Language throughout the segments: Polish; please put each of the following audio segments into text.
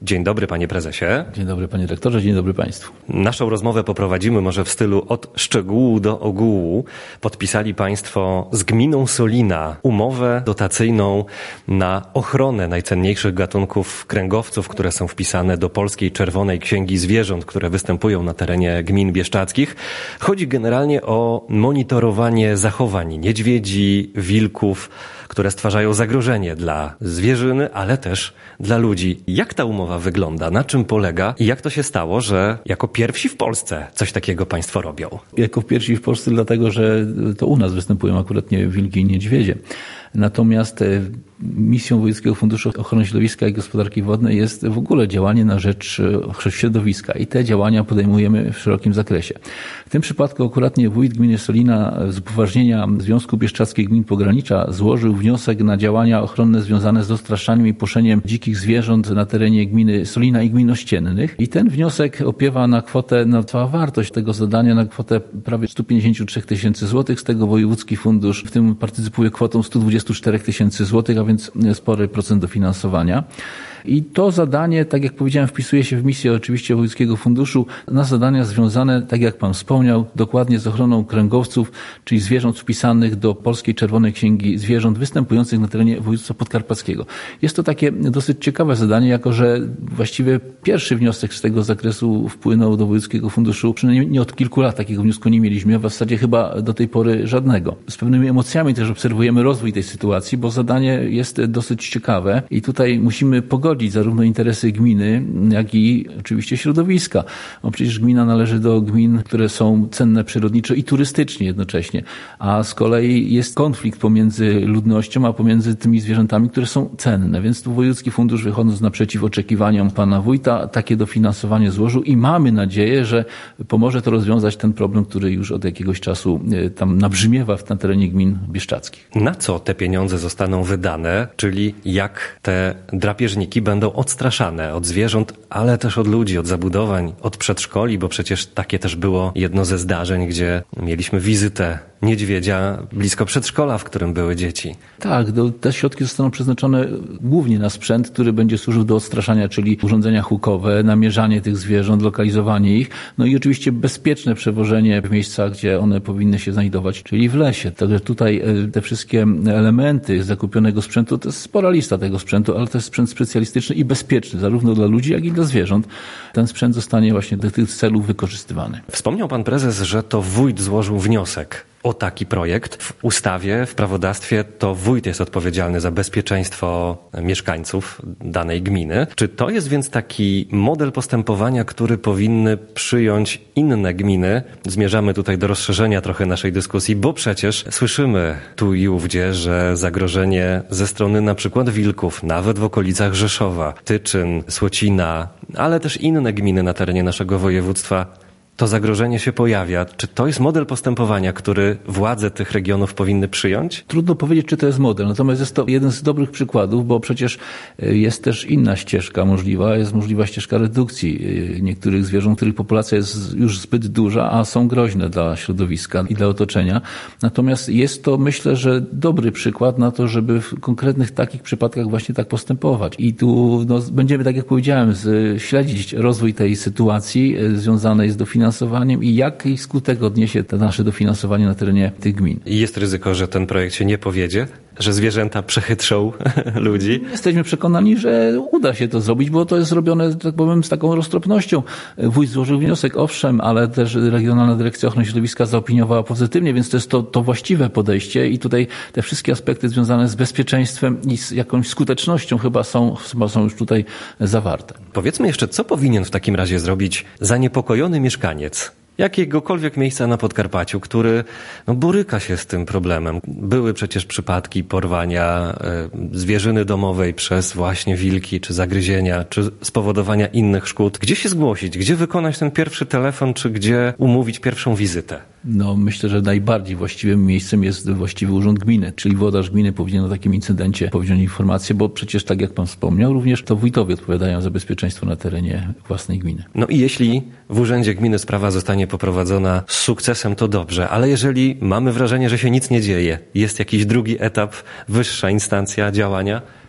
Dzień dobry, panie prezesie. Dzień dobry, panie rektorze, dzień dobry państwu. Naszą rozmowę poprowadzimy może w stylu od szczegółu do ogółu. Podpisali państwo z gminą Solina umowę dotacyjną na ochronę najcenniejszych gatunków kręgowców, które są wpisane do Polskiej Czerwonej Księgi Zwierząt, które występują na terenie gmin bieszczadzkich. Chodzi generalnie o monitorowanie zachowań niedźwiedzi, wilków, które stwarzają zagrożenie dla zwierzyny, ale też dla ludzi. Jak ta umowa wygląda? Na czym polega? I jak to się stało, że jako pierwsi w Polsce coś takiego państwo robią? Jako pierwsi w Polsce dlatego, że to u nas występują akurat nie wilki i niedźwiedzie. Natomiast misją Wojewódzkiego Funduszu Ochrony Środowiska i Gospodarki Wodnej jest w ogóle działanie na rzecz środowiska i te działania podejmujemy w szerokim zakresie. W tym przypadku akurat wójt gminy Solina z upoważnienia Związku Bieszczadzkich Gmin Pogranicza złożył wniosek na działania ochronne związane z odstraszaniem i puszeniem dzikich zwierząt na terenie gminy Solina i gmin ościennych. I ten wniosek opiewa na kwotę, cała wartość tego zadania na kwotę prawie 153 tysięcy złotych. Z tego Wojewódzki Fundusz w tym partycypuje kwotą 124 tysięcy złotych, a więc spory procent dofinansowania. I to zadanie, tak jak powiedziałem, wpisuje się w misję oczywiście Wojewódzkiego Funduszu na zadania związane, tak jak pan wspomniał, dokładnie z ochroną kręgowców, czyli zwierząt wpisanych do Polskiej Czerwonej Księgi Zwierząt występujących na terenie województwa podkarpackiego. Jest to takie dosyć ciekawe zadanie, jako że właściwie pierwszy wniosek z tego zakresu wpłynął do Wojewódzkiego Funduszu. Przynajmniej nie od kilku lat takiego wniosku nie mieliśmy, a w zasadzie chyba do tej pory żadnego. Z pewnymi emocjami też obserwujemy rozwój tej sytuacji, bo zadanie jest dosyć ciekawe i tutaj musimy pogodzić zarówno interesy gminy, jak i oczywiście środowiska. Bo przecież gmina należy do gmin, które są cenne przyrodniczo i turystycznie jednocześnie, a z kolei jest konflikt pomiędzy ludnością, a pomiędzy tymi zwierzętami, które są cenne. Więc tu Wojewódzki Fundusz, wychodząc naprzeciw oczekiwaniom pana wójta, takie dofinansowanie złożył i mamy nadzieję, że pomoże to rozwiązać ten problem, który już od jakiegoś czasu tam nabrzmiewa na terenie gmin bieszczadzkich. Na co te pieniądze zostaną wydane, czyli jak te drapieżniki będą odstraszane od zwierząt, ale też od ludzi, od zabudowań, od przedszkoli, bo przecież takie też było jedno ze zdarzeń, gdzie mieliśmy wizytę niedźwiedzia blisko przedszkola, w którym były dzieci. Tak, te środki zostaną przeznaczone głównie na sprzęt, który będzie służył do odstraszania, czyli urządzenia hukowe, namierzanie tych zwierząt, lokalizowanie ich, no i oczywiście bezpieczne przewożenie w miejscach, gdzie one powinny się znajdować, czyli w lesie. Także tutaj te wszystkie elementy zakupionego sprzętu, to jest spora lista tego sprzętu, ale to jest sprzęt specjalistyczny i bezpieczny, zarówno dla ludzi, jak i dla zwierząt. Ten sprzęt zostanie właśnie do tych celów wykorzystywany. Wspomniał pan prezes, że to wójt złożył wniosek o taki projekt. W ustawie, w prawodawstwie to wójt jest odpowiedzialny za bezpieczeństwo mieszkańców danej gminy. Czy to jest więc taki model postępowania, który powinny przyjąć inne gminy? Zmierzamy tutaj do rozszerzenia trochę naszej dyskusji, bo przecież słyszymy tu i ówdzie, że zagrożenie ze strony na przykład wilków, nawet w okolicach Rzeszowa, Tyczyn, Słocina, ale też inne gminy na terenie naszego województwa, to zagrożenie się pojawia. Czy to jest model postępowania, który władze tych regionów powinny przyjąć? Trudno powiedzieć, czy to jest model. Natomiast jest to jeden z dobrych przykładów, bo przecież jest też inna ścieżka możliwa. Jest możliwa ścieżka redukcji niektórych zwierząt, których populacja jest już zbyt duża, a są groźne dla środowiska i dla otoczenia. Natomiast jest to, myślę, że dobry przykład na to, żeby w konkretnych takich przypadkach właśnie tak postępować. I tu będziemy, tak jak powiedziałem, śledzić rozwój tej sytuacji związanej z dofinansowaniem i jaki skutek odniesie to nasze dofinansowanie na terenie tych gmin. I jest ryzyko, że ten projekt się nie powiedzie? Że zwierzęta przechytrzą ludzi? Jesteśmy przekonani, że uda się to zrobić, bo to jest zrobione, tak powiem, z taką roztropnością. Wójt złożył wniosek, owszem, ale też Regionalna Dyrekcja Ochrony Środowiska zaopiniowała pozytywnie, więc to jest to właściwe podejście i tutaj te wszystkie aspekty związane z bezpieczeństwem i z jakąś skutecznością chyba są już tutaj zawarte. Powiedzmy jeszcze, co powinien w takim razie zrobić zaniepokojony mieszkaniec jakiegokolwiek miejsca na Podkarpaciu, który boryka się z tym problemem. Były przecież przypadki porwania zwierzyny domowej przez właśnie wilki, czy zagryzienia, czy spowodowania innych szkód. Gdzie się zgłosić? Gdzie wykonać ten pierwszy telefon, czy gdzie umówić pierwszą wizytę? Myślę, że najbardziej właściwym miejscem jest właściwy urząd gminy, czyli włodarz gminy powinien o takim incydencie powziąć informację, bo przecież, tak jak pan wspomniał, również to wójtowie odpowiadają za bezpieczeństwo na terenie własnej gminy. I jeśli w urzędzie gminy sprawa zostanie poprowadzona z sukcesem, to dobrze, ale jeżeli mamy wrażenie, że się nic nie dzieje, jest jakiś drugi etap, wyższa instancja działania?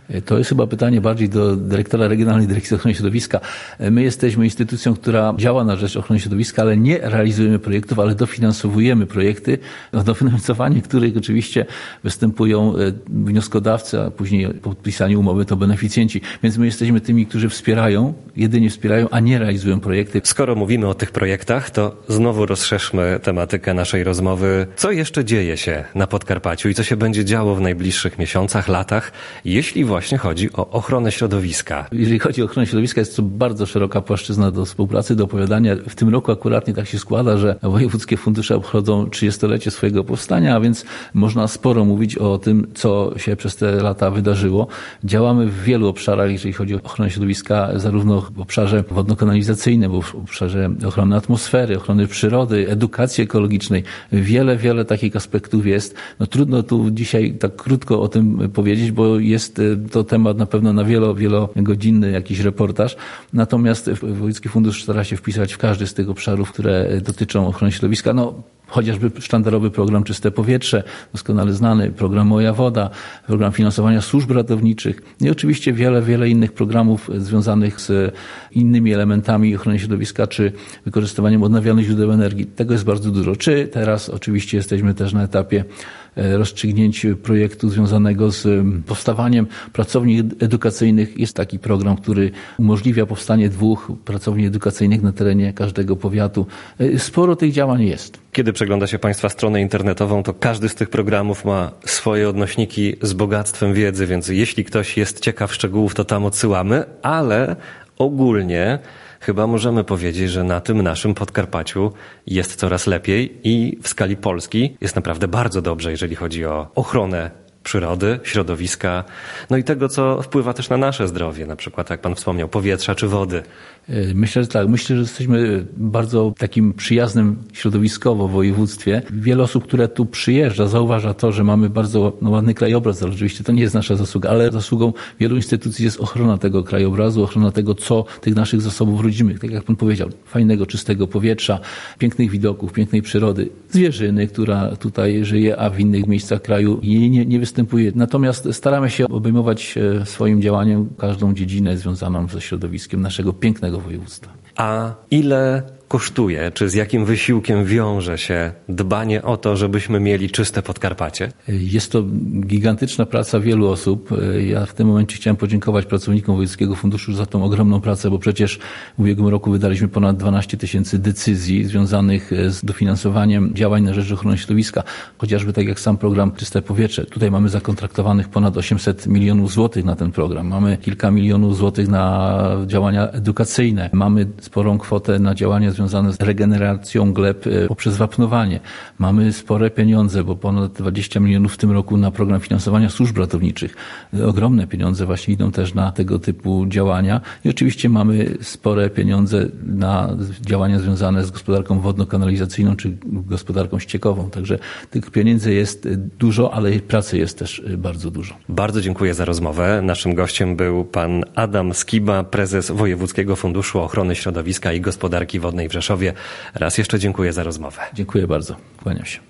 To jest chyba pytanie bardziej do dyrektora Regionalnej Dyrekcji Ochrony Środowiska. My jesteśmy instytucją, która działa na rzecz ochrony środowiska, ale nie realizujemy projektów, ale dofinansowujemy projekty, o dofinansowanie których oczywiście występują wnioskodawcy, a później po podpisaniu umowy to beneficjenci. Więc my jesteśmy tymi, którzy wspierają, jedynie wspierają, a nie realizują projekty. Skoro mówimy o tych projektach, to znowu rozszerzmy tematykę naszej rozmowy. Co jeszcze dzieje się na Podkarpaciu i co się będzie działo w najbliższych miesiącach, latach, jeśli właśnie chodzi o ochronę środowiska? Jeżeli chodzi o ochronę środowiska, jest to bardzo szeroka płaszczyzna do współpracy, do opowiadania. W tym roku akuratnie tak się składa, że wojewódzkie fundusze obchodzą 30-lecie swojego powstania, a więc można sporo mówić o tym, co się przez te lata wydarzyło. Działamy w wielu obszarach, jeżeli chodzi o ochronę środowiska, zarówno w obszarze wodno-kanalizacyjnym, w obszarze ochrony atmosfery, ochrony przyrody, edukacji ekologicznej. Wiele takich aspektów jest. No trudno tu dzisiaj tak krótko o tym powiedzieć, bo jest to temat na pewno na wielogodzinny jakiś reportaż. Natomiast Wojewódzki Fundusz stara się wpisać w każdy z tych obszarów, które dotyczą ochrony środowiska. Chociażby sztandarowy program Czyste Powietrze, doskonale znany, program Moja Woda, program finansowania służb ratowniczych i oczywiście wiele innych programów związanych z innymi elementami ochrony środowiska, czy wykorzystywaniem odnawialnych źródeł energii. Tego jest bardzo dużo. Czy teraz oczywiście jesteśmy też na etapie rozstrzygnięć projektu związanego z powstawaniem pracowni edukacyjnych. Jest taki program, który umożliwia powstanie 2 pracowni edukacyjnych na terenie każdego powiatu. Sporo tych działań jest. Kiedy przegląda się Państwa stronę internetową, to każdy z tych programów ma swoje odnośniki z bogactwem wiedzy, więc jeśli ktoś jest ciekaw szczegółów, to tam odsyłamy, ale ogólnie chyba możemy powiedzieć, że na tym naszym Podkarpaciu jest coraz lepiej i w skali Polski jest naprawdę bardzo dobrze, jeżeli chodzi o ochronę przyrody, środowiska, no i tego, co wpływa też na nasze zdrowie, na przykład, jak Pan wspomniał, powietrza czy wody. Myślę, że tak. Myślę, że jesteśmy bardzo takim przyjaznym środowiskowo w województwie. Wiele osób, które tu przyjeżdża, zauważa to, że mamy bardzo ładny krajobraz, ale oczywiście to nie jest nasza zasługa, ale zasługą wielu instytucji jest ochrona tego krajobrazu, ochrona tego, co tych naszych zasobów rodzimych, tak jak Pan powiedział, fajnego, czystego powietrza, pięknych widoków, pięknej przyrody, zwierzyny, która tutaj żyje, a w innych miejscach kraju jej nie występuje. Natomiast staramy się obejmować swoim działaniem każdą dziedzinę związaną ze środowiskiem naszego pięknego województwa. A ile kosztuje, czy z jakim wysiłkiem wiąże się dbanie o to, żebyśmy mieli czyste Podkarpacie? Jest to gigantyczna praca wielu osób. Ja w tym momencie chciałem podziękować pracownikom Wojewódzkiego Funduszu za tą ogromną pracę, bo przecież w ubiegłym roku wydaliśmy ponad 12 000 decyzji związanych z dofinansowaniem działań na rzecz ochrony środowiska. Chociażby tak jak sam program Czyste Powietrze. Tutaj mamy zakontraktowanych ponad 800 milionów złotych na ten program. Mamy kilka milionów złotych na działania edukacyjne. Mamy sporą kwotę na działania związane z regeneracją gleb poprzez wapnowanie. Mamy spore pieniądze, bo ponad 20 milionów w tym roku na program finansowania służb ratowniczych. Ogromne pieniądze właśnie idą też na tego typu działania. I oczywiście mamy spore pieniądze na działania związane z gospodarką wodno-kanalizacyjną czy gospodarką ściekową. Także tych pieniędzy jest dużo, ale pracy jest też bardzo dużo. Bardzo dziękuję za rozmowę. Naszym gościem był pan Adam Skiba, prezes Wojewódzkiego Funduszu Ochrony Środowiska i Gospodarki Wodnej w Rzeszowie. Raz jeszcze dziękuję za rozmowę. Dziękuję bardzo. Kłaniam się.